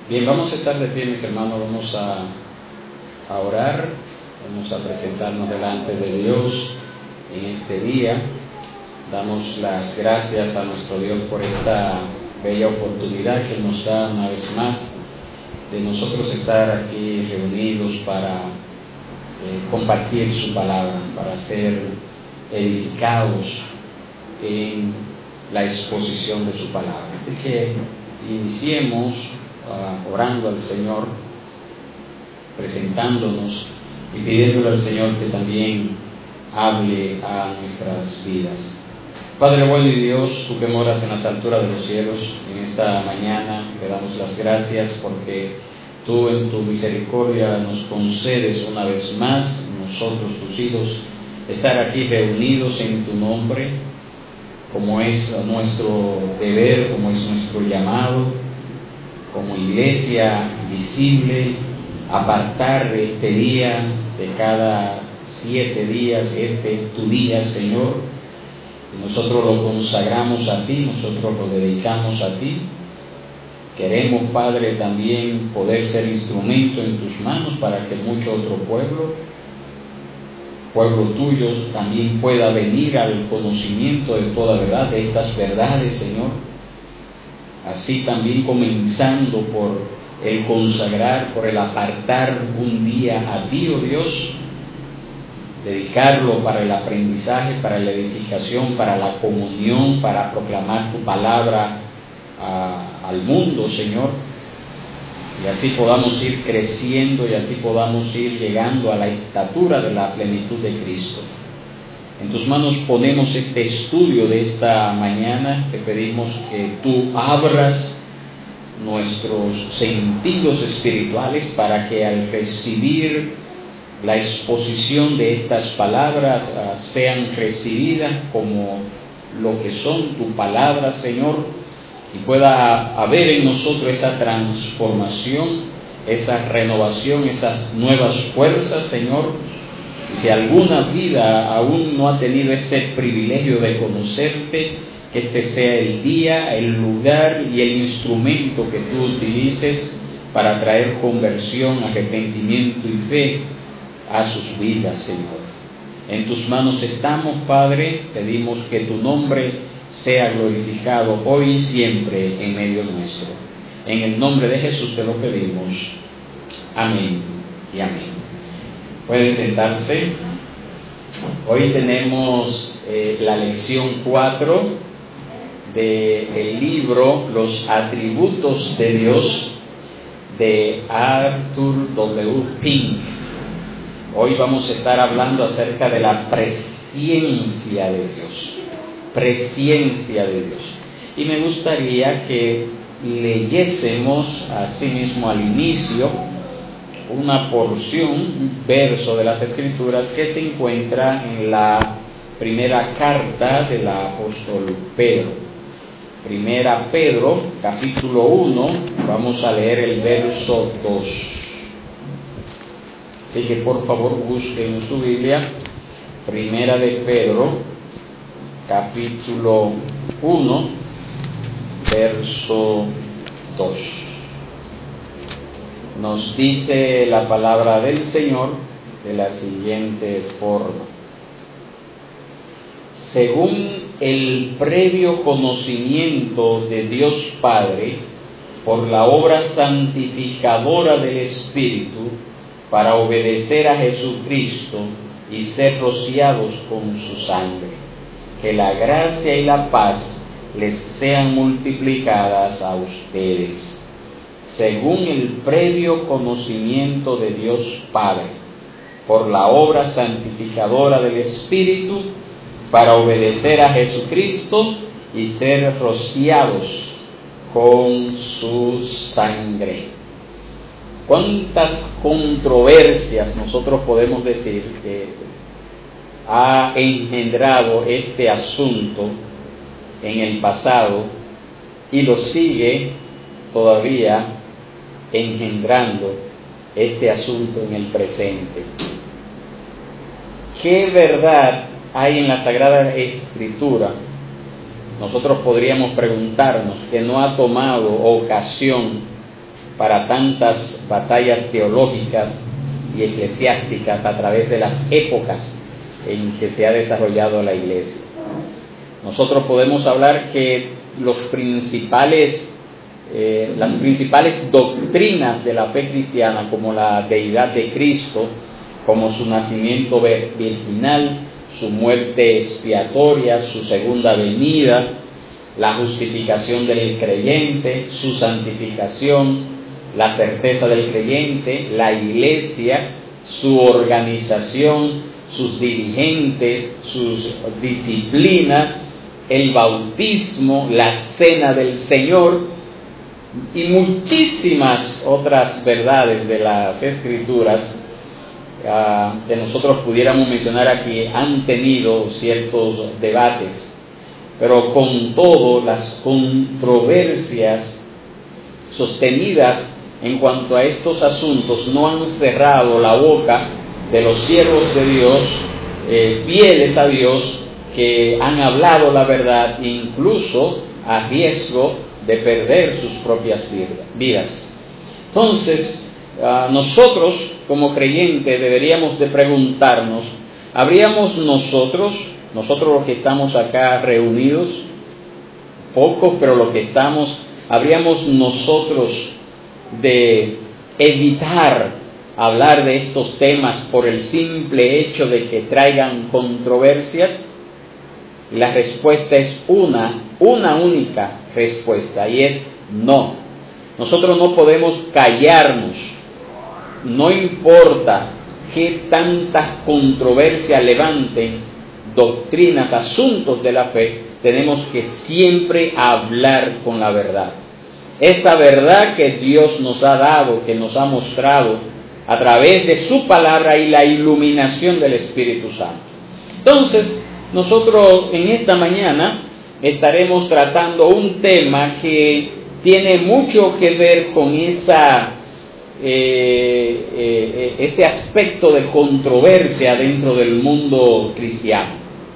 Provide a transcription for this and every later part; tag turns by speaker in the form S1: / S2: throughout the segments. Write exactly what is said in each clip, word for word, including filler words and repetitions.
S1: Bien, vamos a estar de pie, mis hermanos, vamos a, a orar, vamos a presentarnos delante de Dios en este día. Damos las gracias a nuestro Dios por esta bella oportunidad que nos da una vez más de nosotros estar aquí reunidos para eh, compartir su palabra, para ser edificados en la exposición de su palabra. Así que iniciemos uh, orando al Señor, presentándonos y pidiéndole al Señor que también hable a nuestras vidas. Padre bueno y Dios, tú que moras en las alturas de los cielos, en esta mañana te damos las gracias porque tú en tu misericordia nos concedes una vez más, nosotros tus hijos, estar aquí reunidos en tu nombre, como es nuestro deber, como es nuestro llamado, como iglesia visible, apartar este día de cada siete días, este es tu día, Señor, y nosotros lo consagramos a ti, nosotros lo dedicamos a ti. Queremos, Padre, también poder ser instrumento en tus manos para que mucho otro pueblo, pueblo tuyo, también pueda venir al conocimiento de toda verdad, de estas verdades, Señor. Así también comenzando por el consagrar, por el apartar un día a ti, oh Dios, dedicarlo para el aprendizaje, para la edificación, para la comunión, para proclamar tu palabra a, al mundo, Señor, y así podamos ir creciendo y así podamos ir llegando a la estatura de la plenitud de Cristo. En tus manos ponemos este estudio de esta mañana. Te pedimos que tú abras nuestros sentidos espirituales para que al recibir la exposición de estas palabras uh, sean recibidas como lo que son tu palabra, Señor, y pueda haber en nosotros esa transformación, esa renovación, esas nuevas fuerzas, Señor. Y si alguna vida aún no ha tenido ese privilegio de conocerte, que este sea el día, el lugar y el instrumento que tú utilices para traer conversión, arrepentimiento y fe a sus vidas, Señor. En tus manos estamos, Padre, pedimos que tu nombre sea glorificado hoy y siempre en medio nuestro. En el nombre de Jesús te lo pedimos. Amén y amén. Pueden sentarse. Hoy tenemos eh, la lección cuatro del libro Los Atributos de Dios de Arthur W. Pink. Hoy vamos a estar hablando acerca de la presencia de Dios. Presencia de Dios. Y me gustaría que leyésemos así mismo al inicio una porción, un verso de las Escrituras que se encuentra en la primera carta del apóstol Pedro. Primera Pedro, capítulo uno, vamos a leer el verso dos. Así que por favor busquen su Biblia. Primera de Pedro, capítulo uno, verso dos. Nos dice la palabra del Señor de la siguiente forma: según el previo conocimiento de Dios Padre, por la obra santificadora del Espíritu, para obedecer a Jesucristo y ser rociados con su sangre, que la gracia y la paz les sean multiplicadas a ustedes, según el previo conocimiento de Dios Padre, por la obra santificadora del Espíritu, para obedecer a Jesucristo y ser rociados con su sangre. ¿Cuántas controversias nosotros podemos decir que ha engendrado este asunto en el pasado y lo sigue todavía engendrando este asunto en el presente? ¿Qué verdad hay en la Sagrada Escritura? Nosotros podríamos preguntarnos, que no ha tomado ocasión para tantas batallas teológicas y eclesiásticas a través de las épocas en que se ha desarrollado la Iglesia. Nosotros podemos hablar que los principales, eh, las principales doctrinas de la fe cristiana, como la deidad de Cristo, como su nacimiento virginal, su muerte expiatoria, su segunda venida, la justificación del creyente, su santificación, la certeza del creyente, la Iglesia, su organización, sus dirigentes, su disciplina, el bautismo, la cena del Señor y muchísimas otras verdades de las Escrituras uh, que nosotros pudiéramos mencionar aquí han tenido ciertos debates, pero con todo las controversias sostenidas en cuanto a estos asuntos no han cerrado la boca de los siervos de Dios, eh, fieles a Dios, que han hablado la verdad, incluso a riesgo de perder sus propias vidas. Entonces, uh, nosotros como creyentes deberíamos de preguntarnos, ¿habríamos nosotros, nosotros los que estamos acá reunidos, pocos, pero los que estamos, habríamos nosotros de evitar hablar de estos temas por el simple hecho de que traigan controversias? La respuesta es una, una única respuesta, y es no. Nosotros no podemos callarnos. No importa qué tantas controversias levanten, doctrinas, asuntos de la fe, tenemos que siempre hablar con la verdad. Esa verdad que Dios nos ha dado, que nos ha mostrado a través de su palabra y la iluminación del Espíritu Santo. Entonces, nosotros en esta mañana estaremos tratando un tema que tiene mucho que ver con esa, eh, eh, ese aspecto de controversia dentro del mundo cristiano.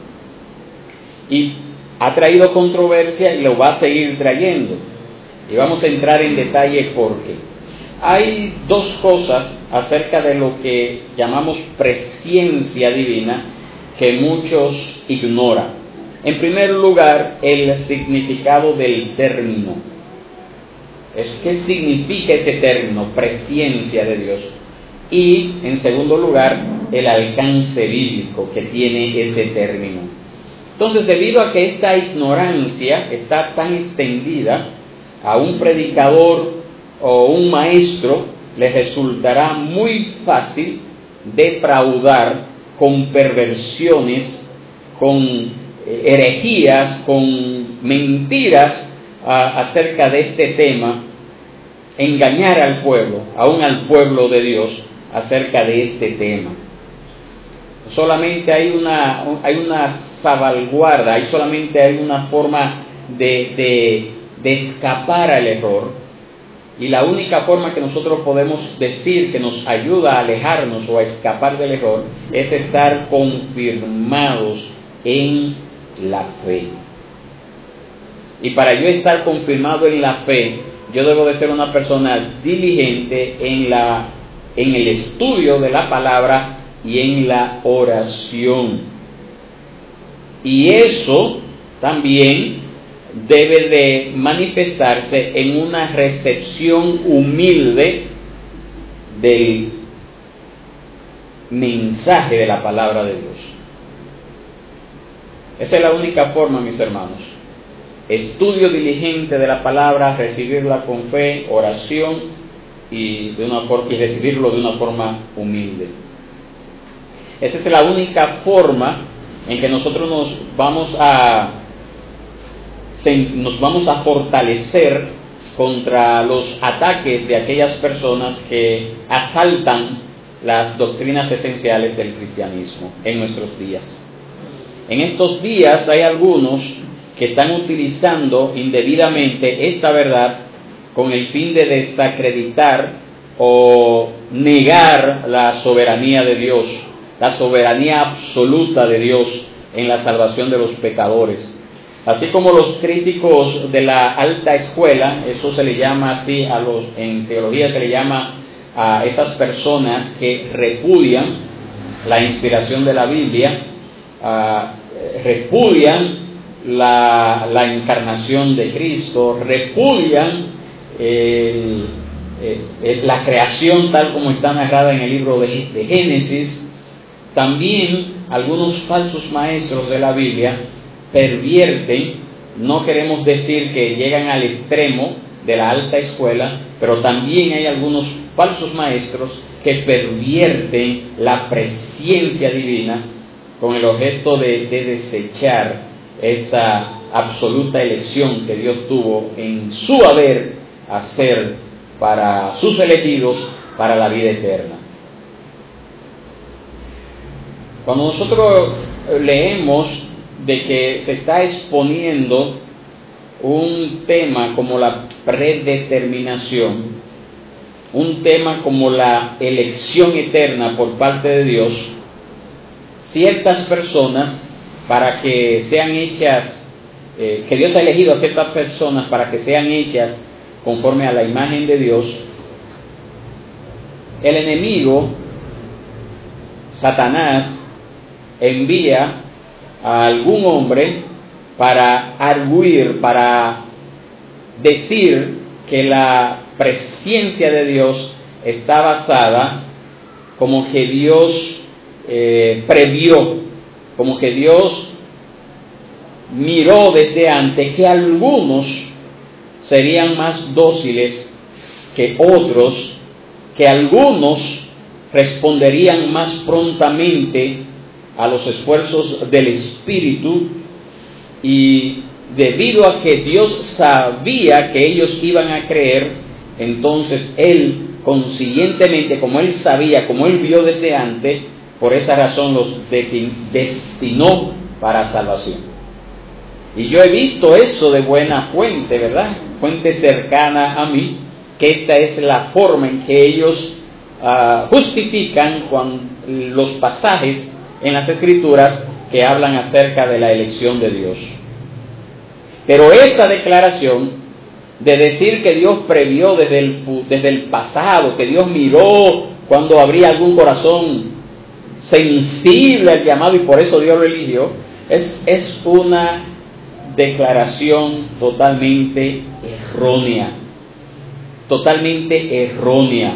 S1: Y ha traído controversia y lo va a seguir trayendo. Y vamos a entrar en detalle porque hay dos cosas acerca de lo que llamamos presciencia divina que muchos ignoran. En primer lugar, el significado del término. ¿Qué significa ese término, presciencia de Dios? Y, en segundo lugar, el alcance bíblico que tiene ese término. Entonces, debido a que esta ignorancia está tan extendida, a un predicador o un maestro le resultará muy fácil defraudar con perversiones, con herejías, con mentiras a, acerca de este tema, engañar al pueblo, aún al pueblo de Dios, acerca de este tema. Solamente hay una, hay una salvaguarda, hay solamente hay una forma de, de, de escapar al error. Y la única forma que nosotros podemos decir que nos ayuda a alejarnos o a escapar del error es estar confirmados en la fe. Y para yo estar confirmado en la fe, yo debo de ser una persona diligente en, la, en el estudio de la palabra y en la oración. Y eso también debe de manifestarse en una recepción humilde del mensaje de la palabra de Dios. Esa es la única forma, mis hermanos. Estudio diligente de la palabra, recibirla con fe, oración y, de una forma, y recibirlo de una forma humilde. Esa es la única forma en que nosotros nos vamos a nos vamos a fortalecer contra los ataques de aquellas personas que asaltan las doctrinas esenciales del cristianismo en nuestros días. En estos días hay algunos que están utilizando indebidamente esta verdad con el fin de desacreditar o negar la soberanía de Dios, la soberanía absoluta de Dios en la salvación de los pecadores. Así como los críticos de la alta escuela, eso se le llama así a los, en teología se le llama a esas personas que repudian la inspiración de la Biblia, uh, repudian la, la encarnación de Cristo, repudian el, el, la creación tal como está narrada en el libro de, de Génesis. También algunos falsos maestros de la Biblia pervierten, no queremos decir que llegan al extremo de la alta escuela, pero también hay algunos falsos maestros que pervierten la presencia divina con el objeto de, de desechar esa absoluta elección que Dios tuvo en su haber hacer para sus elegidos para la vida eterna. Cuando nosotros leemos de que se está exponiendo un tema como la predeterminación, un tema como la elección eterna por parte de Dios, ciertas personas para que sean hechas, eh, que Dios ha elegido a ciertas personas para que sean hechas conforme a la imagen de Dios, el enemigo, Satanás, envía a algún hombre para arguir, para decir que la presencia de Dios está basada como que Dios eh, previó, como que Dios miró desde antes que algunos serían más dóciles que otros, que algunos responderían más prontamente a los esfuerzos del Espíritu, y debido a que Dios sabía que ellos iban a creer, entonces Él conscientemente, como Él sabía, como Él vio desde antes, por esa razón los destinó para salvación. Y yo he visto eso de buena fuente, ¿verdad? Fuente cercana a mí, que esta es la forma en que ellos uh, justifican cuando, los pasajes en las Escrituras que hablan acerca de la elección de Dios. Pero esa declaración de decir que Dios previó desde el, desde el pasado, que Dios miró cuando habría algún corazón sensible al llamado y por eso Dios lo eligió, es, es una declaración totalmente errónea, totalmente errónea.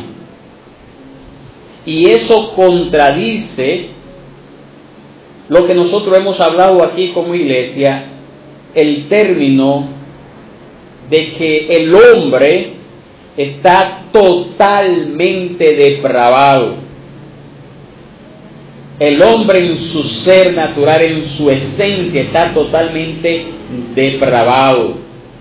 S1: Y eso contradice lo que nosotros hemos hablado aquí como iglesia, el término de que el hombre está totalmente depravado. El hombre en su ser natural, en su esencia, está totalmente depravado.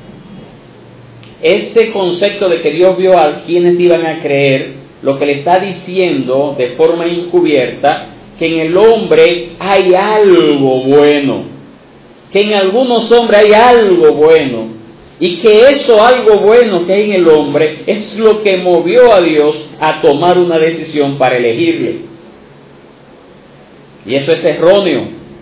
S1: Ese concepto de que Dios vio a quienes iban a creer, lo que le está diciendo de forma encubierta, que en el hombre hay algo bueno, que en algunos hombres hay algo bueno, y que eso algo bueno que hay en el hombre es lo que movió a Dios a tomar una decisión para elegirle. Y eso es erróneo.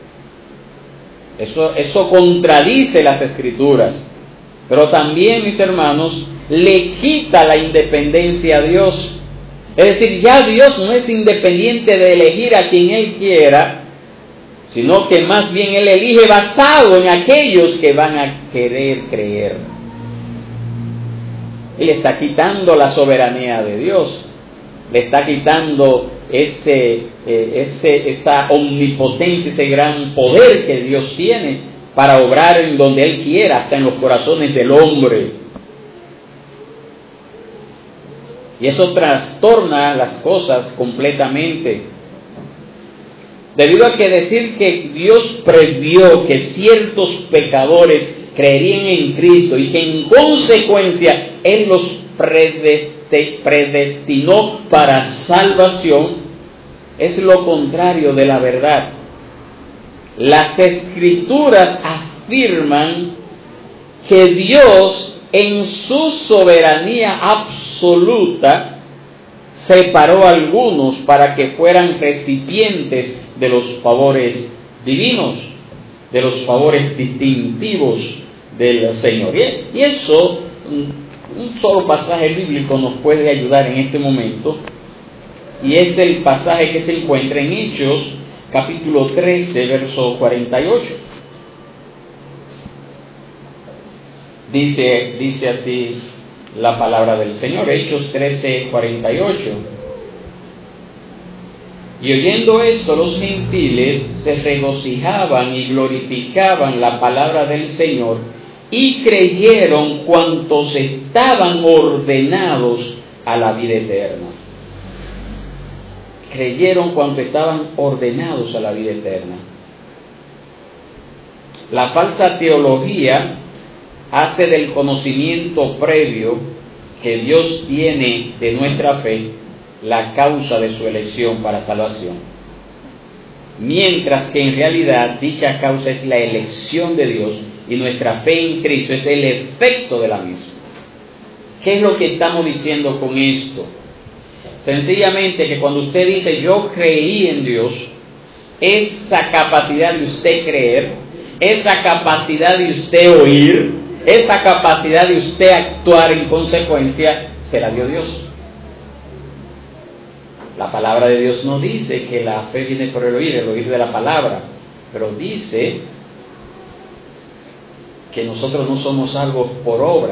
S1: Eso, eso contradice las Escrituras. Pero también, mis hermanos, le quita la independencia a Dios. Es decir, ya Dios no es independiente de elegir a quien Él quiera, sino que más bien Él elige basado en aquellos que van a querer creer. Él está quitando la soberanía de Dios, le está quitando ese, eh, ese, esa omnipotencia, ese gran poder que Dios tiene para obrar en donde Él quiera, hasta en los corazones del hombre. Y eso trastorna las cosas completamente. Debido a que decir que Dios previó que ciertos pecadores creerían en Cristo y que en consecuencia Él los predestinó para salvación, es lo contrario de la verdad. Las Escrituras afirman que Dios, en su soberanía absoluta, separó a algunos para que fueran recipientes de los favores divinos. de los favores distintivos del Señor. Y eso, un solo pasaje bíblico nos puede ayudar en este momento, y es el pasaje que se encuentra en Hechos, capítulo trece, verso cuarenta y ocho. Dice, dice así la palabra del Señor, Hechos trece, cuarenta y ocho. Y oyendo esto, los gentiles se regocijaban y glorificaban la palabra del Señor, y creyeron cuantos estaban ordenados a la vida eterna. Creyeron cuantos estaban ordenados a la vida eterna. La falsa teología hace del conocimiento previo que Dios tiene de nuestra fe la causa de su elección para salvación, mientras que en realidad dicha causa es la elección de Dios y nuestra fe en Cristo es el efecto de la misma. ¿Qué es lo que estamos diciendo con esto? Sencillamente que cuando usted dice yo creí en Dios, esa capacidad de usted creer, esa capacidad de usted oír, esa capacidad de usted actuar en consecuencia, se la dio Dios. La palabra de Dios no dice que la fe viene por el oír, el oír de la palabra, pero dice que nosotros no somos salvos por obra,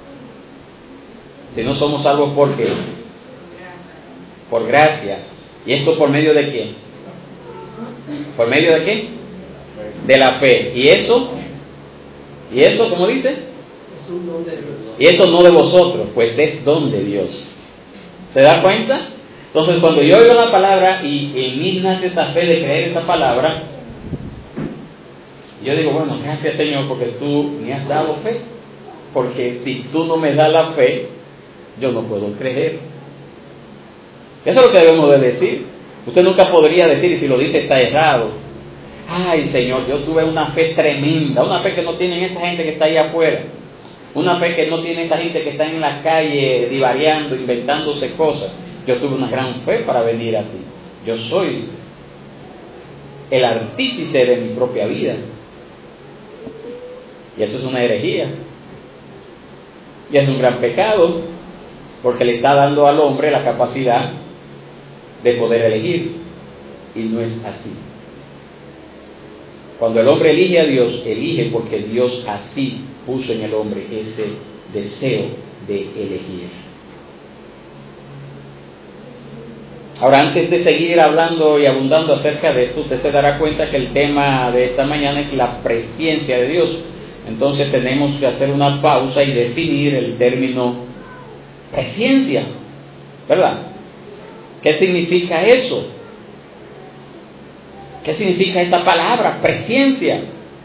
S1: sino somos salvos por qué, por gracia. ¿Y esto por medio de qué? ¿Por medio de qué? De la fe. ¿Y eso? ¿Y eso cómo dice? Y eso no de vosotros, pues es don de Dios. ¿Se da cuenta? Entonces cuando yo oigo la palabra y en mí nace esa fe de creer esa palabra, yo digo, bueno, gracias Señor porque tú me has dado fe, porque si tú no me das la fe, yo no puedo creer. Eso es lo que debemos de decir. Usted nunca podría decir, y si lo dice está errado, ay Señor, yo tuve una fe tremenda, una fe que no tiene esa gente que está allá afuera, una fe que no tiene esa gente que está en la calle divariando, inventándose cosas. Yo tuve una gran fe para venir a ti. Yo soy el artífice de mi propia vida. Y eso es una herejía. Y es un gran pecado, porque le está dando al hombre la capacidad de poder elegir. Y no es así. Cuando el hombre elige a Dios, elige porque Dios así puso en el hombre ese deseo de elegir. Ahora, antes de seguir hablando y abundando acerca de esto, usted se dará cuenta que el tema de esta mañana es la presencia de Dios. Entonces tenemos que hacer una pausa y definir el término presencia, ¿verdad? ¿Qué significa eso? ¿Qué significa esa palabra, presencia?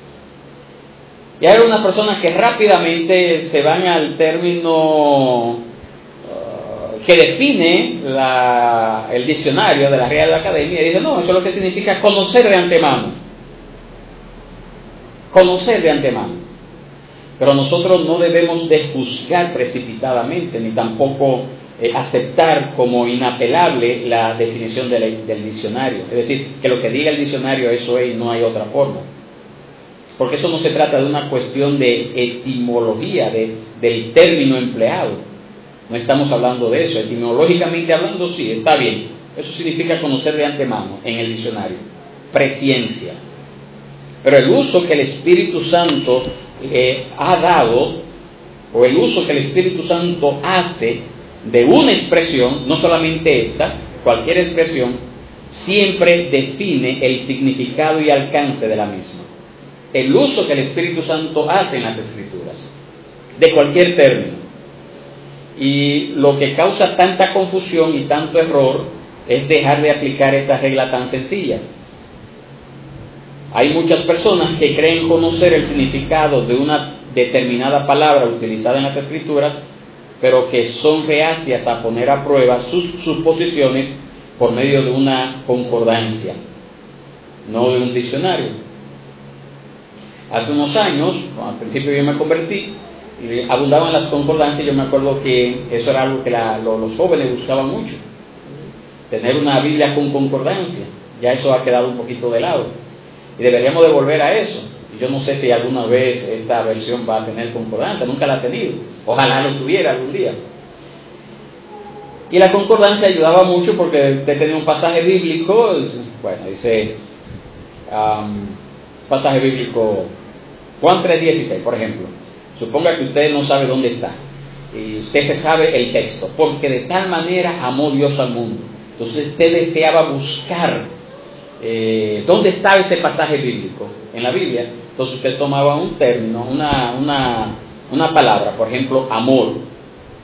S1: Y hay unas personas que rápidamente se van al término que define la, el diccionario de la Real Academia y dice, no, eso es lo que significa conocer de antemano. Conocer de antemano. Pero nosotros no debemos de juzgar precipitadamente, ni tampoco eh, aceptar como inapelable la definición de la, del diccionario. Es decir, que lo que diga el diccionario, eso es, no hay otra forma. Porque eso no se trata de una cuestión de etimología, de, del término empleado. No estamos hablando de eso. Etimológicamente hablando, sí, está bien. Eso significa conocer de antemano en el diccionario. Presciencia. Pero el uso que el Espíritu Santo eh, ha dado, o el uso que el Espíritu Santo hace de una expresión, no solamente esta, cualquier expresión, siempre define el significado y alcance de la misma. El uso que el Espíritu Santo hace en las Escrituras, de cualquier término. Y lo que causa tanta confusión y tanto error es dejar de aplicar esa regla tan sencilla. Hay muchas personas que creen conocer el significado de una determinada palabra utilizada en las Escrituras, pero que son reacias a poner a prueba sus suposiciones por medio de una concordancia, no de un diccionario. Hace unos años, al principio yo me convertí, y abundaban las concordancias. Yo me acuerdo que eso era algo que la, lo, los jóvenes buscaban mucho, tener una Biblia con concordancia. Ya eso ha quedado un poquito de lado y deberíamos de volver a eso. Yo no sé si alguna vez esta versión va a tener concordancia, nunca la ha tenido. Ojalá lo tuviera algún día. Y la concordancia ayudaba mucho porque usted tenía un pasaje bíblico, bueno, dice, um, pasaje bíblico, Juan tres dieciséis, por ejemplo. Suponga que usted no sabe dónde está, y usted se sabe el texto, porque de tal manera amó Dios al mundo. Entonces usted deseaba buscar eh, dónde estaba ese pasaje bíblico en la Biblia. Entonces usted tomaba un término, una, una, una palabra, por ejemplo, amor,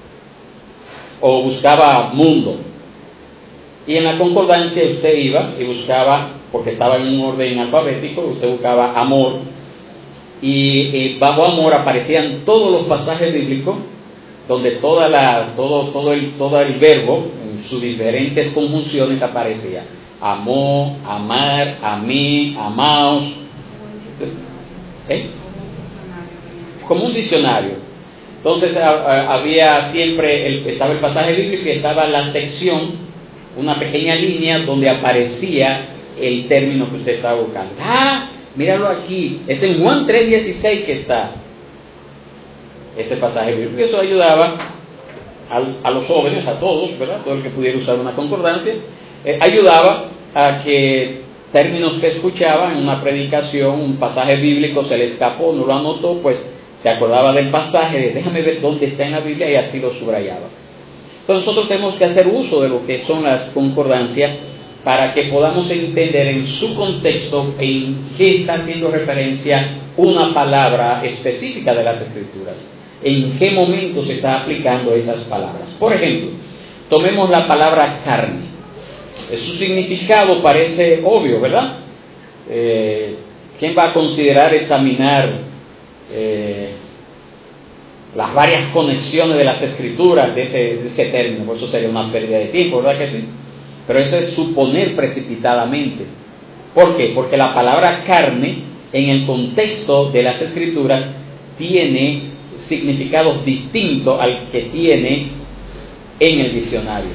S1: o buscaba mundo, y en la concordancia usted iba y buscaba, porque estaba en un orden alfabético, usted buscaba amor, y, y bajo amor aparecían todos los pasajes bíblicos donde toda la, todo, todo, el, todo el verbo en sus diferentes conjunciones aparecía: amó, amar, amé, amaos, ¿eh? Como un diccionario. Entonces a, a, había siempre, el, estaba el pasaje bíblico y estaba la sección, una pequeña línea donde aparecía el término que usted estaba buscando. Ah, míralo aquí, es en Juan tres dieciséis que está ese pasaje bíblico. Y eso ayudaba a, a los jóvenes, a todos, ¿verdad? Todo el que pudiera usar una concordancia, eh, ayudaba a que términos que escuchaban en una predicación, un pasaje bíblico se le escapó, no lo anotó, pues se acordaba del pasaje, de déjame ver dónde está en la Biblia, y así lo subrayaba. Entonces nosotros tenemos que hacer uso de lo que son las concordancias para que podamos entender en su contexto en qué está haciendo referencia una palabra específica de las Escrituras, en qué momento se está aplicando esas palabras. Por ejemplo, tomemos la palabra carne. Su significado parece obvio, ¿verdad? Eh, ¿Quién va a considerar examinar Eh, las varias conexiones de las Escrituras de ese, de ese término? Por eso sería una pérdida de tiempo, ¿verdad que sí? Pero eso es suponer precipitadamente. ¿Por qué? Porque la palabra carne en el contexto de las Escrituras tiene significados distintos al que tiene en el diccionario.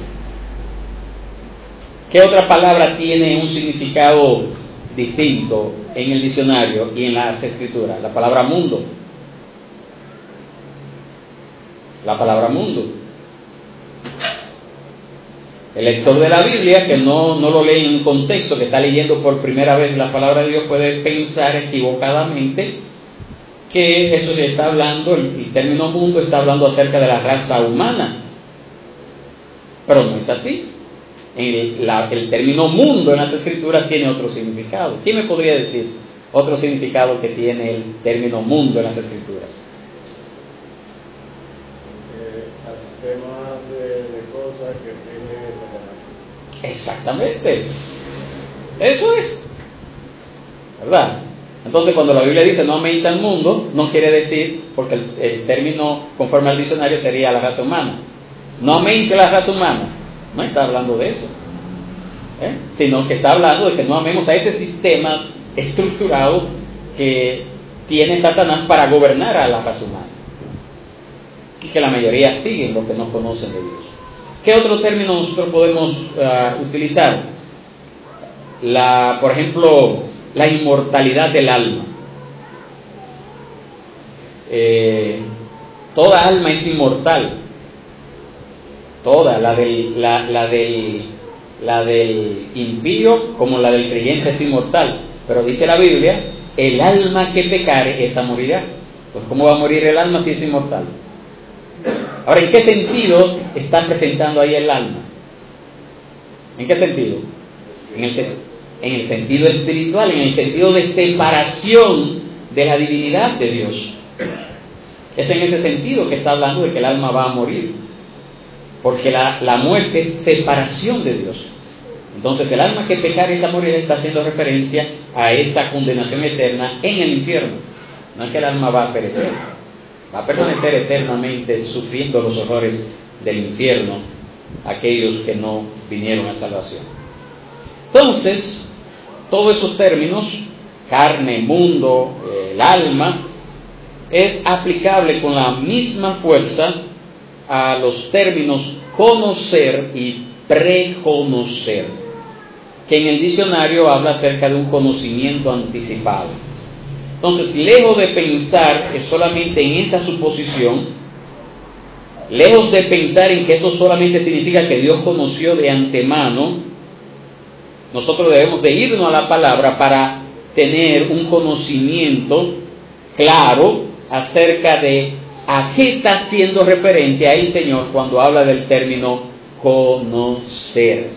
S1: ¿Qué otra palabra tiene un significado distinto en el diccionario y en las Escrituras? La palabra mundo. La palabra mundo. El lector de la Biblia, que no, no lo lee en un contexto, que está leyendo por primera vez la palabra de Dios, puede pensar equivocadamente que eso le está hablando, el, el término mundo está hablando acerca de la raza humana. Pero no es así. El, la, el término mundo en las Escrituras tiene otro significado. ¿Quién me podría decir otro significado que tiene el término mundo en las Escrituras?
S2: Eh, al sistema de, de cosas que tiene Satanás.
S1: Exactamente. Eso es, ¿verdad? Entonces cuando la Biblia dice no améis al mundo, no quiere decir, porque el, el término conforme al diccionario sería la raza humana. No améis a la raza humana. No está hablando de eso, ¿eh? Sino que está hablando de que no amemos a ese sistema estructurado que tiene Satanás para gobernar a la raza humana, y que la mayoría siguen lo que no conocen de Dios. ¿Qué otro término nosotros podemos uh, utilizar? La, por ejemplo, la inmortalidad del alma. Eh, toda alma es inmortal. Toda, la del, la, la, del, la del impío como la del creyente es inmortal. Pero dice la Biblia, el alma que pecare, esa morirá. Entonces, ¿cómo va a morir el alma si es inmortal? Ahora, ¿en qué sentido está presentando ahí el alma? ¿En qué sentido? En el, en el sentido espiritual, en el sentido de separación de la divinidad de Dios. Es en ese sentido que está hablando de que el alma va a morir. Porque la, la muerte es separación de Dios. Entonces el alma que pecare esa morirá está haciendo referencia a esa condenación eterna en el infierno. No es que el alma va a perecer, va a permanecer eternamente sufriendo los horrores del infierno aquellos que no vinieron a salvación. Entonces, todos esos términos, carne, mundo, el alma, es aplicable con la misma fuerza a los términos conocer y preconocer, que en el diccionario habla acerca de un conocimiento anticipado. Entonces, lejos de pensar que solamente en esa suposición, lejos de pensar en que eso solamente significa que Dios conoció de antemano, nosotros debemos de irnos a la palabra para tener un conocimiento claro acerca de a qué está haciendo referencia el Señor cuando habla del término conocer.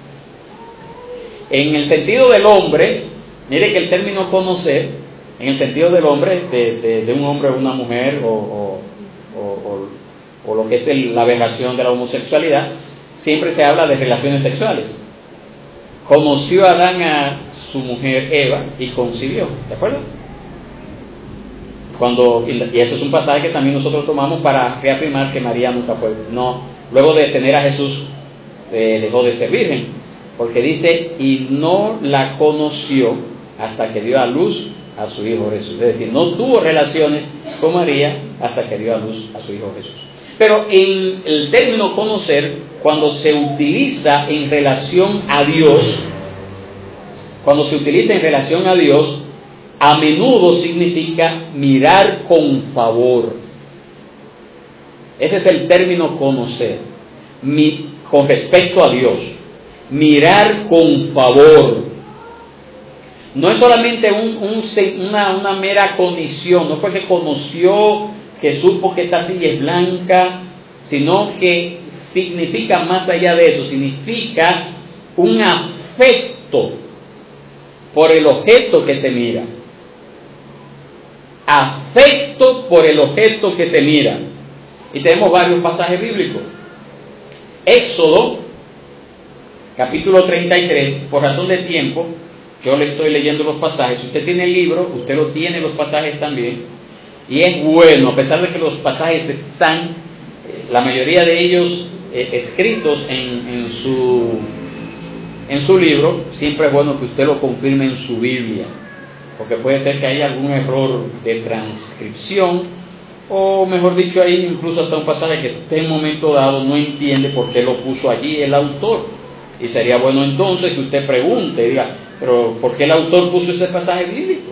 S1: En el sentido del hombre, mire que el término conocer, en el sentido del hombre, de, de, de un hombre o una mujer, o, o, o, o, o lo que es el, la aberración de la homosexualidad, siempre se habla de relaciones sexuales. Conoció a Adán a su mujer Eva y concibió, ¿de acuerdo? Cuando, y eso es un pasaje que también nosotros tomamos para reafirmar que María nunca fue, no, luego de tener a Jesús, eh, dejó de ser virgen, porque dice, y no la conoció hasta que dio a luz a su hijo Jesús. Es decir, no tuvo relaciones con María hasta que dio a luz a su hijo Jesús. Pero en el término conocer, cuando se utiliza en relación a Dios, cuando se utiliza en relación a Dios, a menudo significa mirar con favor. Ese es el término conocer, mi, con respecto a Dios. Mirar con favor. No es solamente un, un, una, una mera cognición, no fue que conoció, que supo que esta silla es blanca, sino que significa más allá de eso, significa un afecto por el objeto que se mira. Afecto por el objeto que se mira. Y tenemos varios pasajes bíblicos. Éxodo, capítulo treinta y tres, por razón de tiempo, yo le estoy leyendo los pasajes. Si usted tiene el libro, usted lo tiene los pasajes también. Y es bueno, a pesar de que los pasajes están, eh, la mayoría de ellos eh, escritos en, en, su, en su libro, siempre es bueno que usted lo confirme en su Biblia. Porque puede ser que haya algún error de transcripción, o mejor dicho, hay incluso hasta un pasaje que usted en un momento dado no entiende por qué lo puso allí el autor. Y sería bueno entonces que usted pregunte, diga, pero ¿por qué el autor puso ese pasaje bíblico?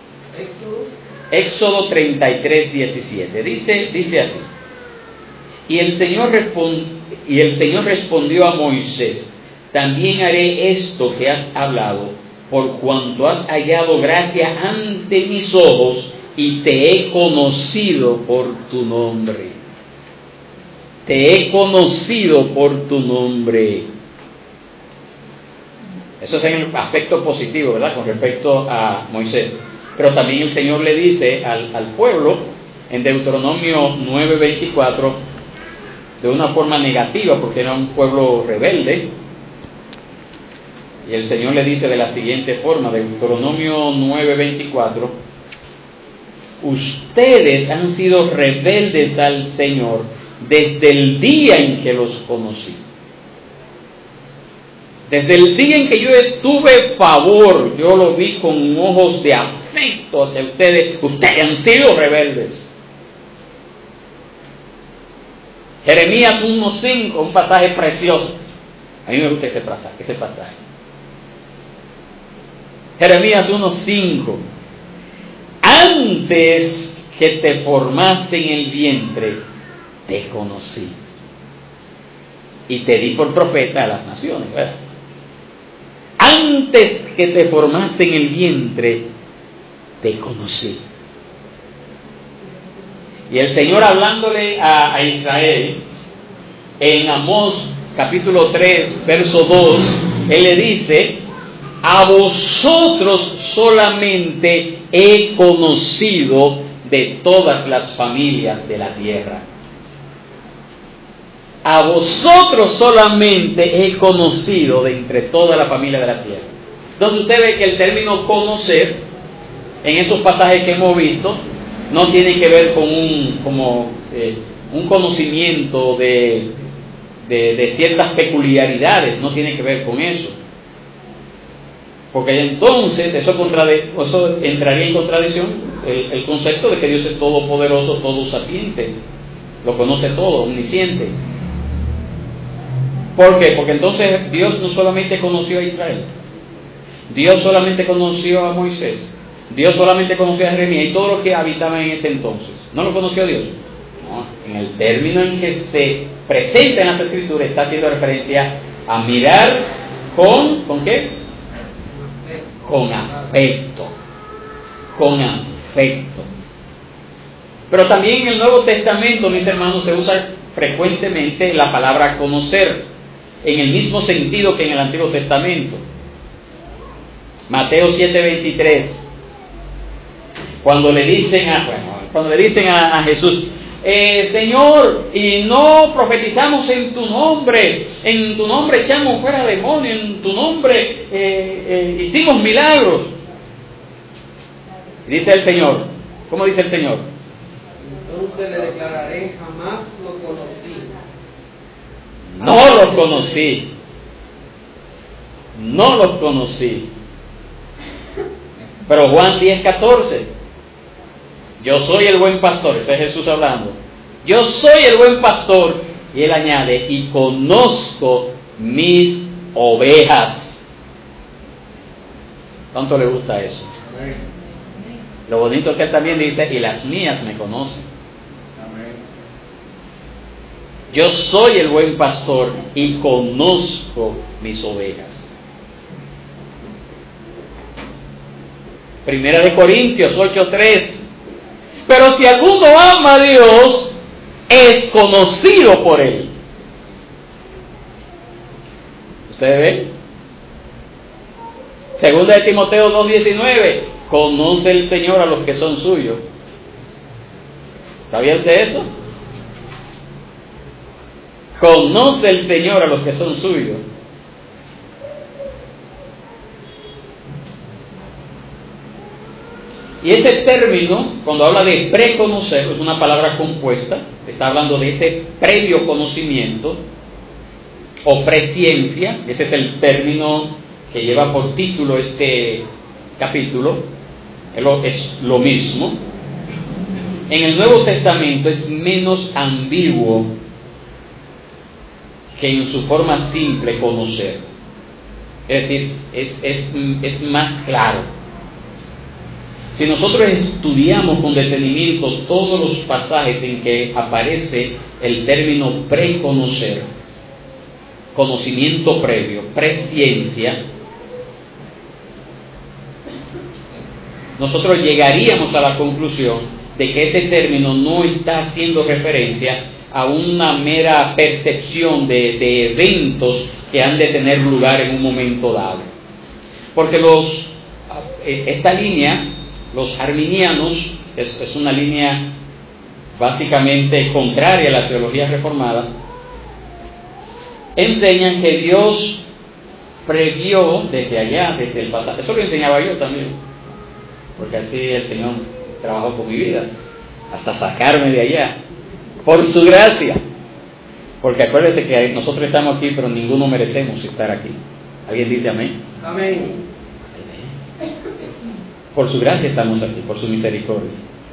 S1: Éxodo treinta y tres, diecisiete. Dice, dice así. Y el Señor respond, y el Señor respondió a Moisés, también haré esto que has hablado, por cuanto has hallado gracia ante mis ojos y te he conocido por tu nombre. Te he conocido por tu nombre. Eso es en el aspecto positivo, ¿verdad? Con respecto a Moisés. Pero también el Señor le dice al, al pueblo en Deuteronomio nueve veinticuatro de una forma negativa, porque era un pueblo rebelde. Y el Señor le dice de la siguiente forma, Deuteronomio nueve veinticuatro, ustedes han sido rebeldes al Señor desde el día en que los conocí. Desde el día en que yo tuve favor, yo lo vi con ojos de afecto hacia ustedes, ustedes han sido rebeldes. Jeremías uno cinco, un pasaje precioso. A mí me gusta ese pasaje, ese pasaje. Jeremías uno cinco. Antes que te formase en el vientre, te conocí. Y te di por profeta a las naciones, ¿verdad? Antes que te formase en el vientre, te conocí. Y el Señor hablándole a, a Israel, en Amós capítulo tres, verso dos, Él le dice, a vosotros solamente he conocido de todas las familias de la tierra. A vosotros solamente he conocido de entre toda la familia de la tierra. Entonces usted ve que el término conocer, en esos pasajes que hemos visto, no tiene que ver con un, como, eh, un conocimiento de, de, de ciertas peculiaridades, no tiene que ver con eso. Porque entonces eso, contrade, eso entraría en contradicción el, el concepto de que Dios es todopoderoso, todo sapiente, lo conoce todo, omnisciente. ¿Por qué? Porque entonces Dios no solamente conoció a Israel, Dios solamente conoció a Moisés, Dios solamente conoció a Jeremías y todos los que habitaban en ese entonces. ¿No lo conoció Dios? No, en el término en que se presenta en las Escrituras está haciendo referencia a mirar con, ¿con qué? Con afecto. Con afecto. Pero también en el Nuevo Testamento, mis hermanos, se usa frecuentemente la palabra conocer, en el mismo sentido que en el Antiguo Testamento. Mateo siete veintitrés, cuando le dicen a, bueno, cuando le dicen a, a Jesús, eh, Señor, y no profetizamos en tu nombre, en tu nombre echamos fuera demonios, en tu nombre eh, eh, hicimos milagros. Dice el Señor, ¿cómo dice el Señor?
S3: Entonces le declararé, jamás lo conocí.
S1: No los conocí. No los conocí. Pero Juan diez catorce, yo soy el buen pastor, ese es Jesús hablando. Yo soy el buen pastor, y él añade, y conozco mis ovejas. ¿Cuánto le gusta eso?
S2: Amén.
S1: Lo bonito es que él también dice, y las mías me conocen.
S2: Amén.
S1: Yo soy el buen pastor y conozco mis ovejas. Primera de Corintios ocho tres. Pero si alguno ama a Dios, es conocido por Él. ¿Ustedes ven? Segunda de Timoteo dos diecinueve. Conoce el Señor a los que son suyos. ¿Sabía usted eso? Conoce el Señor a los que son suyos. Y ese término, cuando habla de preconocer, es una palabra compuesta, está hablando de ese previo conocimiento o presciencia. Ese es el término que lleva por título este capítulo. Es lo mismo. En el Nuevo Testamento es menos ambiguo que en su forma simple conocer. Es decir, es, es, es más claro. Si nosotros estudiamos con detenimiento todos los pasajes en que aparece el término preconocer, conocimiento previo, presciencia, nosotros llegaríamos a la conclusión de que ese término no está haciendo referencia a una mera percepción de, de eventos que han de tener lugar en un momento dado. Porque los, esta línea, los arminianos, es, es una línea básicamente contraria a la teología reformada, enseñan que Dios previó desde allá, desde el pasado. Eso lo enseñaba yo también, porque así el Señor trabajó con mi vida, hasta sacarme de allá, por su gracia. Porque acuérdense que nosotros estamos aquí, pero ninguno merecemos estar aquí. ¿Alguien dice amén?
S3: Amén.
S1: Por su gracia estamos aquí, por su misericordia.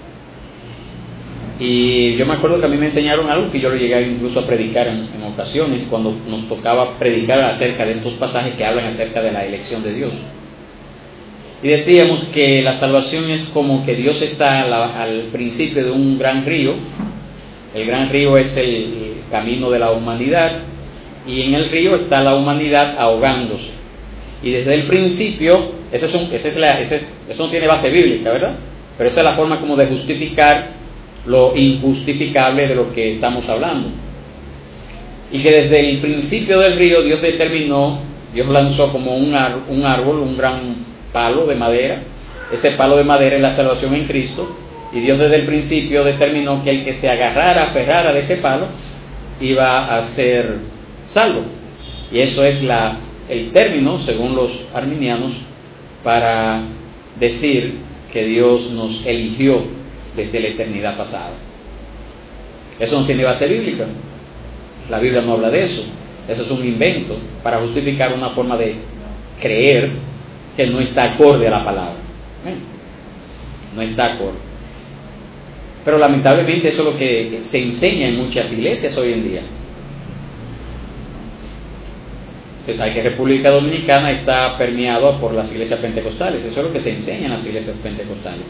S1: Y yo me acuerdo que a mí me enseñaron algo que yo lo llegué incluso a predicar en, en ocasiones, cuando nos tocaba predicar acerca de estos pasajes que hablan acerca de la elección de Dios. Y decíamos que la salvación es como que Dios está la, al principio de un gran río. El gran río es el, el camino de la humanidad, y en el río está la humanidad ahogándose. Y desde el principio, ese es un, ese es la, ese es, eso no tiene base bíblica, ¿verdad? Pero esa es la forma como de justificar lo injustificable de lo que estamos hablando. Y que desde el principio del río Dios determinó, Dios lanzó como un, ar, un árbol, un gran palo de madera. Ese palo de madera es la salvación en Cristo. Y Dios desde el principio determinó que el que se agarrara, aferrara de ese palo, iba a ser salvo. Y eso es la, el término, según los arminianos, para decir que Dios nos eligió desde la eternidad pasada. Eso no tiene base bíblica. La Biblia no habla de eso. Eso es un invento para justificar una forma de creer que no está acorde a la palabra. No está acorde. Pero lamentablemente eso es lo que se enseña en muchas iglesias hoy en día. Usted sabe que República Dominicana está permeada por las iglesias pentecostales. Eso es lo que se enseña en las iglesias pentecostales.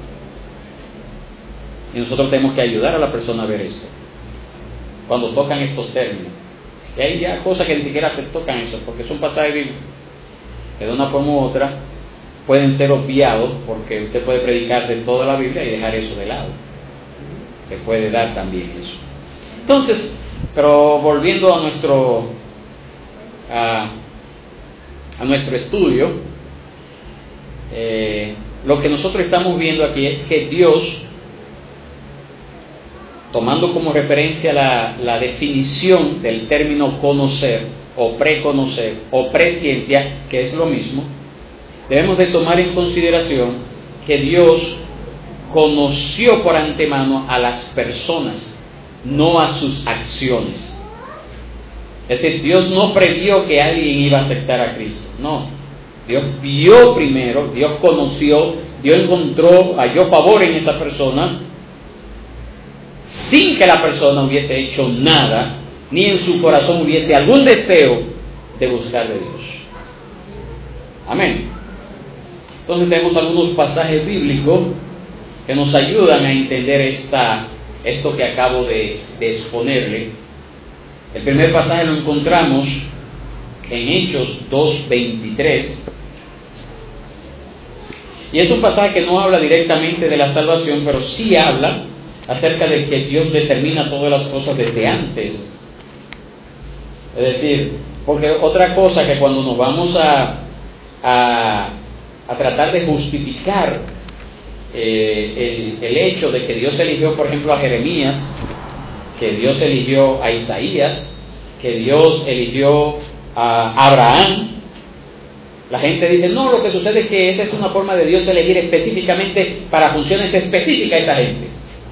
S1: Y nosotros tenemos que ayudar a la persona a ver esto. Cuando tocan estos términos. Y hay ya cosas que ni siquiera se tocan eso, porque son pasajes bíblicos que de una forma u otra pueden ser obviados, porque usted puede predicar de toda la Biblia y dejar eso de lado. Se puede dar también eso. Entonces, pero volviendo a nuestro a, a nuestro estudio, eh, lo que nosotros estamos viendo aquí es que Dios, tomando como referencia la, la definición del término conocer o preconocer o presciencia, que es lo mismo, debemos de tomar en consideración que Dios conoció por antemano a las personas, no a sus acciones. Es decir, Dios no previó que alguien iba a aceptar a Cristo, no. Dios vio primero, Dios conoció, Dios encontró, halló favor en esa persona, sin que la persona hubiese hecho nada, ni en su corazón hubiese algún deseo de buscar de Dios. Amén. Entonces tenemos algunos pasajes bíblicos que nos ayudan a entender esta, esto que acabo de, de exponerle. El primer pasaje lo encontramos en Hechos dos veintitrés. Y es un pasaje que no habla directamente de la salvación, pero sí habla acerca de que Dios determina todas las cosas desde antes. Es decir, porque otra cosa que cuando nos vamos a, a, a tratar de justificar eh, el, el hecho de que Dios eligió, por ejemplo, a Jeremías, que Dios eligió a Isaías, que Dios eligió a Abraham, la gente dice, no, lo que sucede es que esa es una forma de Dios elegir específicamente para funciones específicas a esa gente.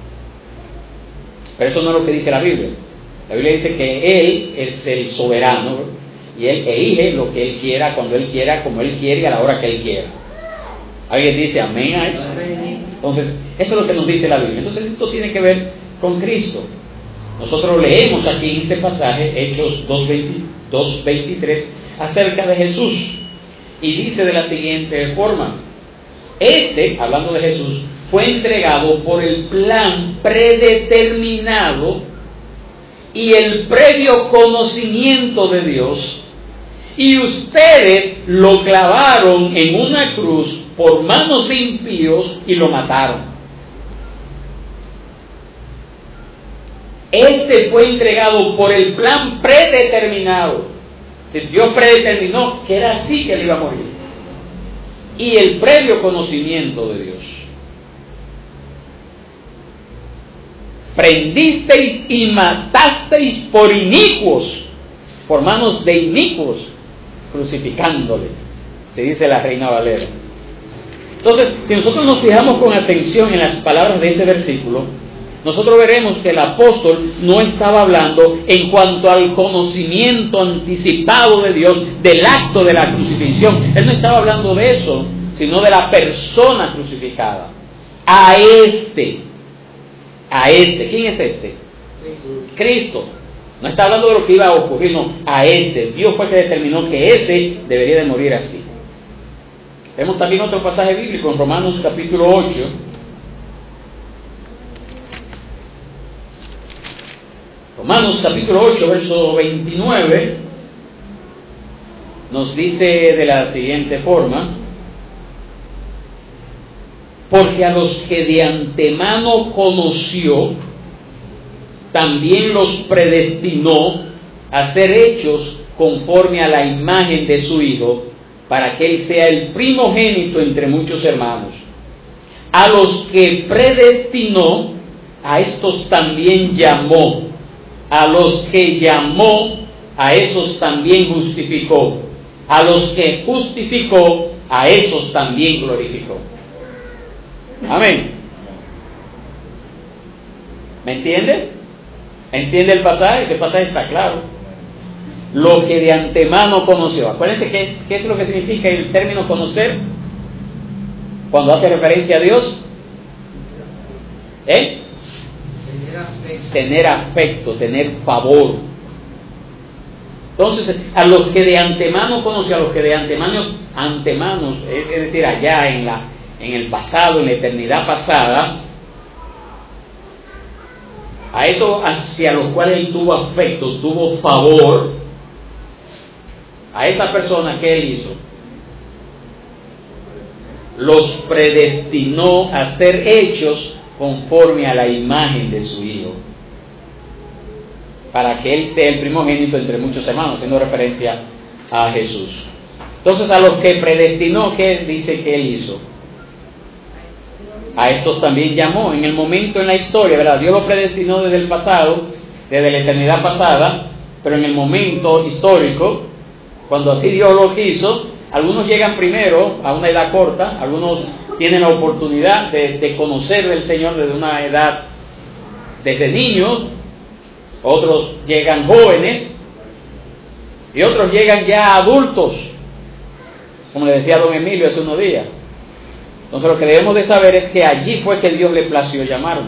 S1: Pero eso no es lo que dice la Biblia. La Biblia dice que Él es el soberano y Él elige lo que Él quiera, cuando Él quiera, como Él quiere y a la hora que Él quiera. ¿Alguien dice amén a eso? Entonces, eso es lo que nos dice la Biblia. Entonces, esto tiene que ver con Cristo. Nosotros leemos aquí en este pasaje, Hechos dos veintitrés, acerca de Jesús. Y dice de la siguiente forma: Este, hablando de Jesús, fue entregado por el plan predeterminado y el previo conocimiento de Dios, y ustedes lo clavaron en una cruz por manos de impíos y lo mataron. Este fue entregado por el plan predeterminado. Si Dios predeterminó que era así que él iba a morir, y el previo conocimiento de Dios. Prendisteis y matasteis por inicuos, por manos de inicuos, crucificándole, se dice la Reina Valera. Entonces, si nosotros nos fijamos con atención en las palabras de ese versículo, nosotros veremos que el apóstol no estaba hablando en cuanto al conocimiento anticipado de Dios del acto de la crucifixión. Él no estaba hablando de eso, sino de la persona crucificada. A este, a este, ¿quién es este? Cristo. No está hablando de lo que iba a ocurrir, no, a este. Dios fue el que determinó que ese debería de morir así. Vemos también otro pasaje bíblico en Romanos capítulo ocho. Romanos capítulo ocho, verso veintinueve, nos dice de la siguiente forma: porque a los que de antemano conoció, también los predestinó a ser hechos conforme a la imagen de su Hijo, para que Él sea el primogénito entre muchos hermanos. A los que predestinó, a estos también llamó. A los que llamó, a esos también justificó. A los que justificó, a esos también glorificó. Amén. ¿Me entiende? ¿Entiende el pasaje? Ese pasaje está claro. Lo que de antemano conoció. Acuérdense qué es, qué es lo que significa el término conocer cuando hace referencia a Dios. ¿Eh? Tener afecto, tener favor. Entonces, a los que de antemano conoció, a los que de antemano, antemanos, es, es decir, allá en, la, en el pasado, en la eternidad pasada, a eso hacia los cuales él tuvo afecto, tuvo favor, a esa persona que él hizo, los predestinó a ser hechos conforme a la imagen de su Hijo, para que él sea el primogénito entre muchos hermanos, haciendo referencia a Jesús. Entonces, a los que predestinó, ¿qué dice que él hizo? A estos también llamó en el momento en la historia, ¿verdad? Dios lo predestinó desde el pasado, desde la eternidad pasada, pero en el momento histórico, cuando así Dios lo quiso, algunos llegan primero a una edad corta, algunos tienen la oportunidad de, de conocer del Señor desde una edad, desde niños, otros llegan jóvenes y otros llegan ya adultos, como le decía don Emilio hace unos días. Entonces lo que debemos de saber es que allí fue que Dios le plació llamarnos.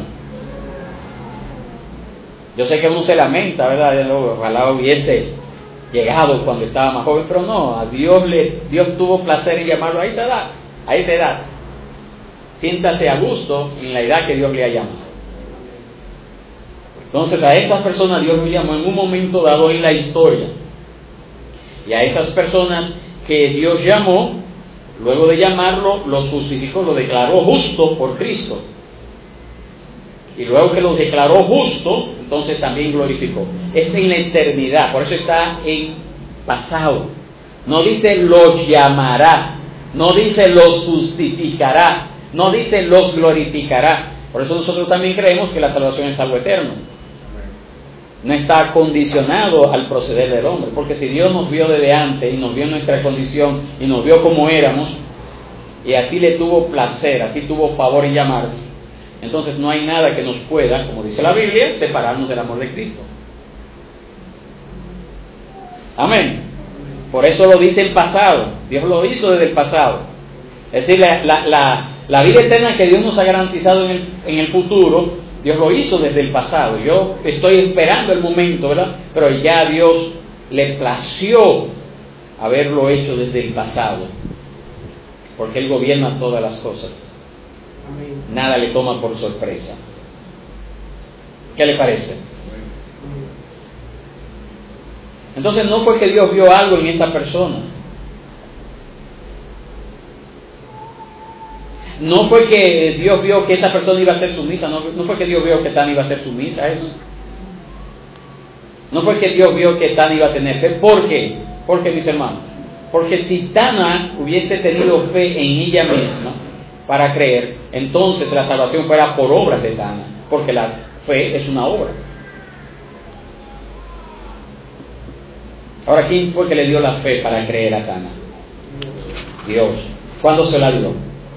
S1: Yo sé que uno se lamenta, ¿verdad? Ojalá hubiese llegado cuando estaba más joven, pero no, a Dios le Dios tuvo placer en llamarlo a esa edad, a esa edad. Siéntase a gusto en la edad que Dios le ha llamado. Entonces a esas personas Dios los llamó en un momento dado en la historia. Y a esas personas que Dios llamó, luego de llamarlo, los justificó, lo declaró justo por Cristo. Y luego que los declaró justo, entonces también glorificó. Es en la eternidad, por eso está en pasado. No dice los llamará, no dice los justificará, no dice los glorificará. Por eso nosotros también creemos que la salvación es algo eterno. No está condicionado al proceder del hombre, porque si Dios nos vio desde antes y nos vio nuestra condición y nos vio como éramos, y así le tuvo placer, así tuvo favor en llamarnos, entonces no hay nada que nos pueda, como dice la Biblia, separarnos del amor de Cristo. Amén. Por eso lo dice en pasado. Dios lo hizo desde el pasado. Es decir, la, la, la, la vida eterna que Dios nos ha garantizado en el, en el futuro, Dios lo hizo desde el pasado. Yo estoy esperando el momento, ¿verdad? Pero ya Dios le plació haberlo hecho desde el pasado, porque Él gobierna todas las cosas. Amén. Nada le toma por sorpresa. ¿Qué le parece? Entonces no fue que Dios vio algo en esa persona. No fue que Dios vio que esa persona iba a ser sumisa, no, no fue que Dios vio que Tana iba a ser sumisa, eso. No fue que Dios vio que Tana iba a tener fe. ¿Por qué? Porque, mis hermanos, porque si Tana hubiese tenido fe en ella misma para creer, entonces la salvación fuera por obras de Tana, porque la fe es una obra. Ahora, ¿quién fue que le dio la fe para creer a Tana? Dios. ¿Cuándo se la dio?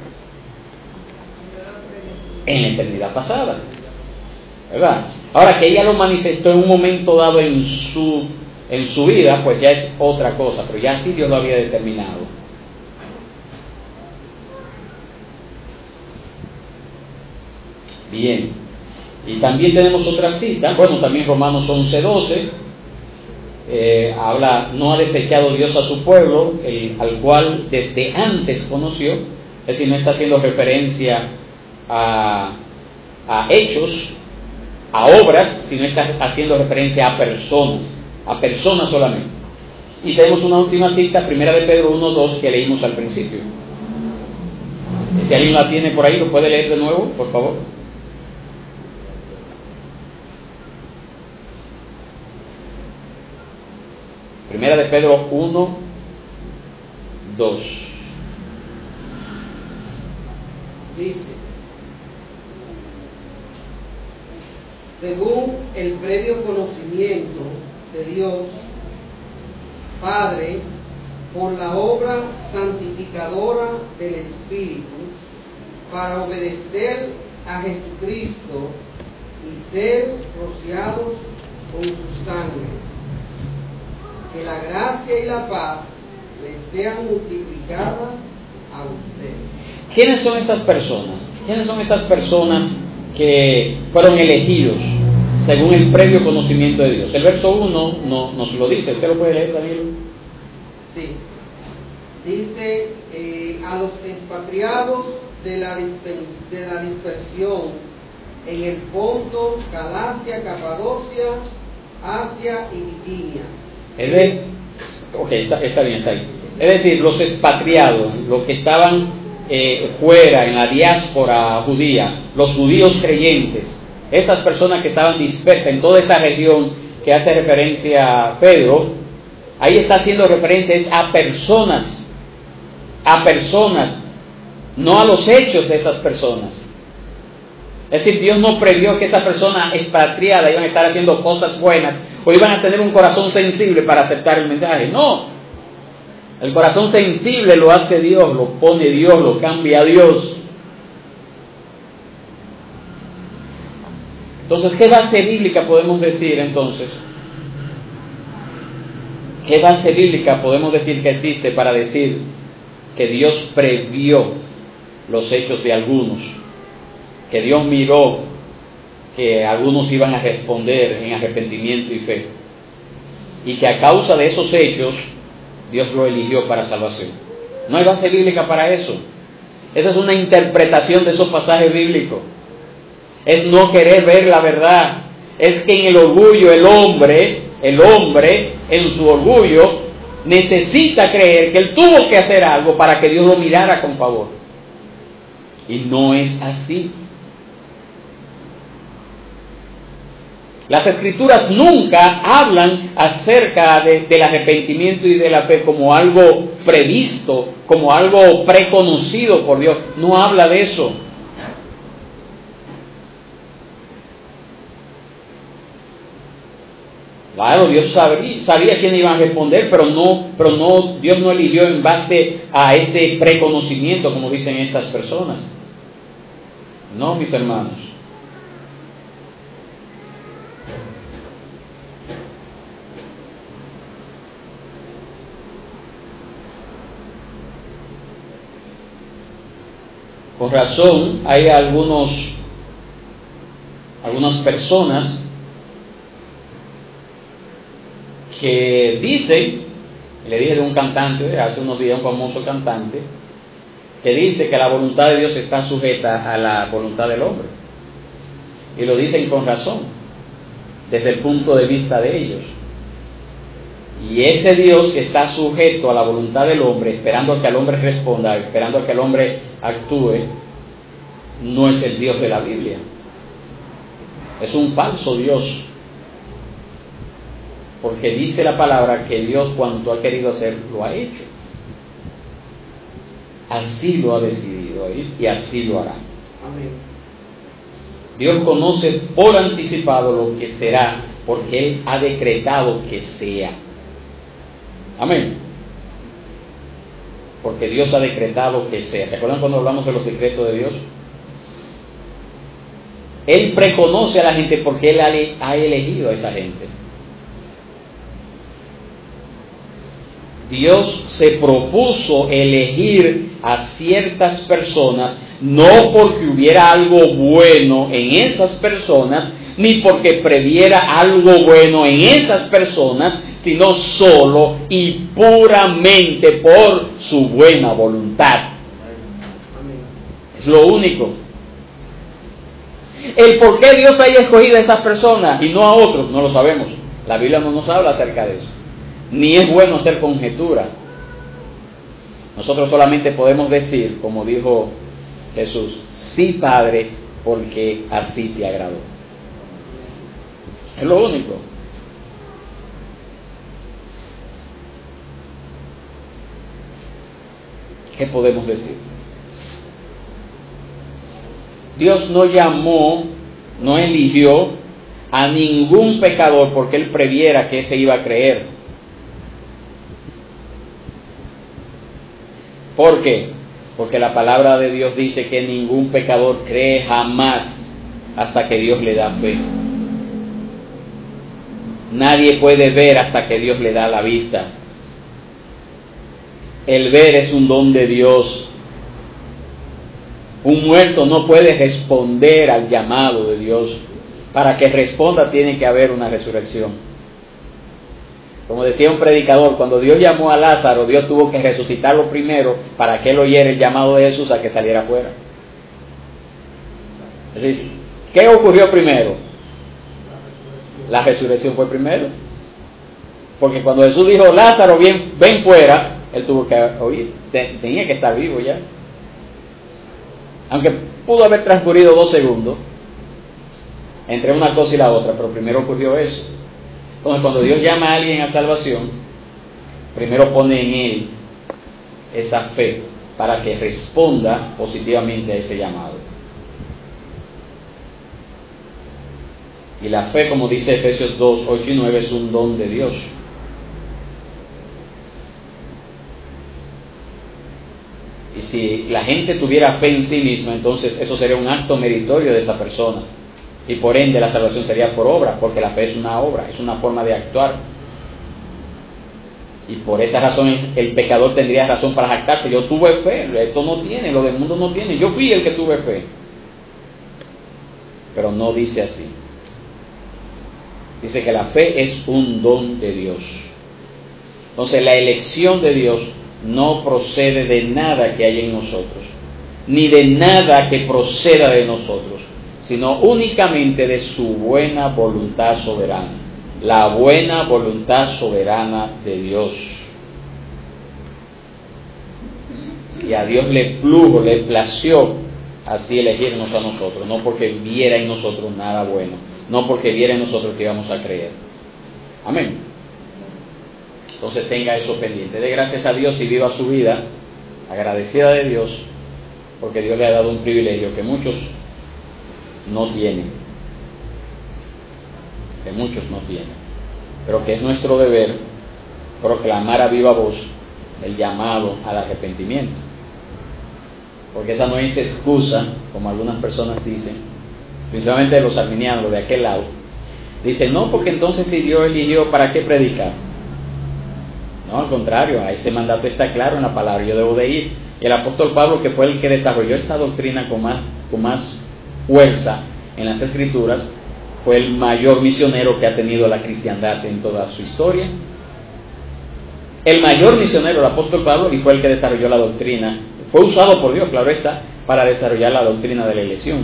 S1: En la eternidad pasada, ¿verdad? Ahora, que ella lo manifestó en un momento dado en su, en su vida, pues ya es otra cosa, pero ya sí Dios lo había determinado. Bien, y también tenemos otra cita, bueno, también Romanos once doce, eh, habla, no ha desechado Dios a su pueblo, el, al cual desde antes conoció, es decir, no está haciendo referencia A, a hechos, a obras, sino está haciendo referencia a personas, a personas solamente. Y tenemos una última cita, primera de Pedro uno dos, que leímos al principio. Si alguien la tiene por ahí, ¿lo puede leer de nuevo, por favor? Primera de Pedro uno dos.
S3: Dice: según el previo conocimiento de Dios Padre, por la obra santificadora del Espíritu, para obedecer a Jesucristo y ser rociados con su sangre. Que la gracia y la paz les sean multiplicadas a ustedes.
S1: ¿Quiénes son esas personas? ¿Quiénes son esas personas que fueron elegidos, según el previo conocimiento de Dios. El verso uno no, nos lo dice. ¿Usted lo puede leer, Daniel?
S3: Sí. Dice, eh, a los expatriados de la, dispens- de la dispersión en el Ponto, Galacia, Capadocia, Asia y Bitinia.
S1: Es decir, ok, está, está bien, está bien. Es decir, los expatriados, los que estaban eh, fuera en la diáspora judía, los judíos creyentes, esas personas que estaban dispersas en toda esa región que hace referencia a Pedro, ahí está haciendo referencia es a personas, a personas, no a los hechos de esas personas. Es decir, Dios no previó que esa persona expatriada iban a estar haciendo cosas buenas o iban a tener un corazón sensible para aceptar el mensaje. No, el corazón sensible lo hace Dios, lo pone Dios, lo cambia Dios. Entonces, ¿qué base bíblica podemos decir entonces? ¿Qué base bíblica podemos decir que existe para decir que Dios previó los hechos de algunos? Que Dios miró que algunos iban a responder en arrepentimiento y fe, y que a causa de esos hechos Dios lo eligió para salvación. No hay base bíblica para eso. Esa es una interpretación de esos pasajes bíblicos. Es no querer ver la verdad. Es que en el orgullo el hombre, el hombre en su orgullo necesita creer que él tuvo que hacer algo para que Dios lo mirara con favor. Y no es así. Las Escrituras nunca hablan acerca de, del arrepentimiento y de la fe como algo previsto, como algo preconocido por Dios. No habla de eso. Claro, Dios sabía, sabía quién iban a responder, pero no, pero no, Dios no eligió en base a ese preconocimiento, como dicen estas personas. No, mis hermanos. Con razón, hay algunos, algunas personas que dicen, le dije de un cantante, hace unos días un famoso cantante, que dice que la voluntad de Dios está sujeta a la voluntad del hombre. Y lo dicen con razón, desde el punto de vista de ellos. Y ese Dios que está sujeto a la voluntad del hombre, esperando a que el hombre responda, esperando a que el hombre actúe, no es el Dios de la Biblia. Es un falso Dios. Porque dice la palabra que Dios, cuanto ha querido hacer, lo ha hecho. Así lo ha decidido y así lo hará.
S3: Amén.
S1: Dios conoce por anticipado lo que será, porque Él ha decretado que sea. Amén. Porque Dios ha decretado que sea. ¿Se acuerdan cuando hablamos de los secretos de Dios? Él preconoce a la gente porque Él ha elegido a esa gente. Dios se propuso elegir a ciertas personas, no porque hubiera algo bueno en esas personas, ni porque previera algo bueno en esas personas, sino solo y puramente por su buena voluntad. Es lo único. El por qué Dios haya escogido a esas personas y no a otros, no lo sabemos. La Biblia no nos habla acerca de eso. Ni es bueno hacer conjetura. Nosotros solamente podemos decir, como dijo Jesús, sí, Padre, porque así te agradó. Es lo único. ¿Qué podemos decir? Dios no llamó, no eligió a ningún pecador porque Él previera que ese iba a creer. ¿Por qué? Porque la palabra de Dios dice que ningún pecador cree jamás hasta que Dios le da fe. Nadie puede ver hasta que Dios le da la vista. El ver es un don de Dios. Un muerto no puede responder al llamado de Dios. para que responda tiene que haber una resurrección. Como decía un predicador, cuando Dios llamó a Lázaro, Dios tuvo que resucitarlo primero para que él oyera el llamado de Jesús a que saliera afuera. Es decir, ¿qué ocurrió primero? La resurrección fue primero. Porque cuando Jesús dijo, Lázaro, ven, ven fuera, él tuvo que oír, tenía que estar vivo ya. Aunque pudo haber transcurrido dos segundos entre una cosa y la otra, pero primero ocurrió eso. Entonces, cuando Dios llama a alguien a salvación, primero pone en él esa fe para que responda positivamente a ese llamado. Y la fe, como dice Efesios dos, ocho y nueve, es un don de Dios. Y si la gente tuviera fe en sí misma, entonces eso sería un acto meritorio de esa persona. Y por ende la salvación sería por obra, porque la fe es una obra, es una forma de actuar. Y por esa razón el, el pecador tendría razón para jactarse. Yo tuve fe, esto no tiene, lo del mundo no tiene. Yo fui el que tuve fe. Pero no dice así. Dice que la fe es un don de Dios. Entonces la elección de Dios no procede de nada que haya en nosotros, ni de nada que proceda de nosotros, sino únicamente de su buena voluntad soberana. La buena voluntad soberana de Dios. Y a Dios le plugo, le plació así elegirnos a nosotros, no porque viera en nosotros nada bueno, no porque viera en nosotros que íbamos a creer. Amén. Entonces tenga eso pendiente. Dé gracias a Dios y viva su vida agradecida de Dios, porque Dios le ha dado un privilegio que muchos no tienen. Que muchos no tienen. Pero que es nuestro deber proclamar a viva voz el llamado al arrepentimiento. Porque esa no es excusa, como algunas personas dicen, principalmente los arminianos de aquel lado. Dicen, no, porque entonces si Dios eligió, ¿para qué predicar? No, al contrario, ese mandato está claro en la palabra, yo debo de ir. Y el apóstol Pablo, que fue el que desarrolló esta doctrina con más, con más fuerza en las Escrituras, fue el mayor misionero que ha tenido la cristiandad en toda su historia. El mayor misionero, el apóstol Pablo, y fue el que desarrolló la doctrina. Fue usado por Dios, claro está, para desarrollar la doctrina de la elección.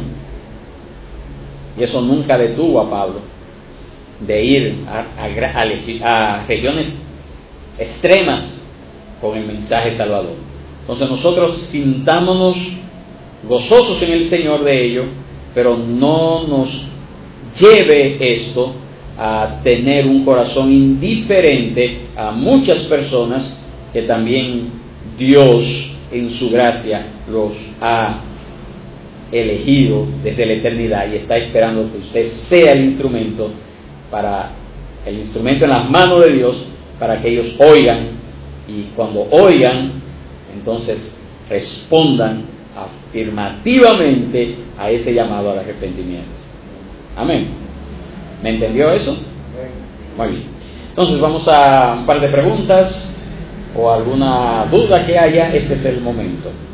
S1: Y eso nunca detuvo a Pablo de ir a, a, a, a regiones extremas con el mensaje salvador. Entonces nosotros sintámonos gozosos en el Señor de ello, pero no nos lleve esto a tener un corazón indiferente a muchas personas que también Dios en su gracia los ha elegido desde la eternidad y está esperando que usted sea el instrumento para el instrumento en las manos de Dios, para que ellos oigan, y cuando oigan, entonces respondan afirmativamente a ese llamado al arrepentimiento. Amén. ¿Me entendió eso? Muy bien. Entonces vamos a un par de preguntas o alguna duda que haya. Este es el momento.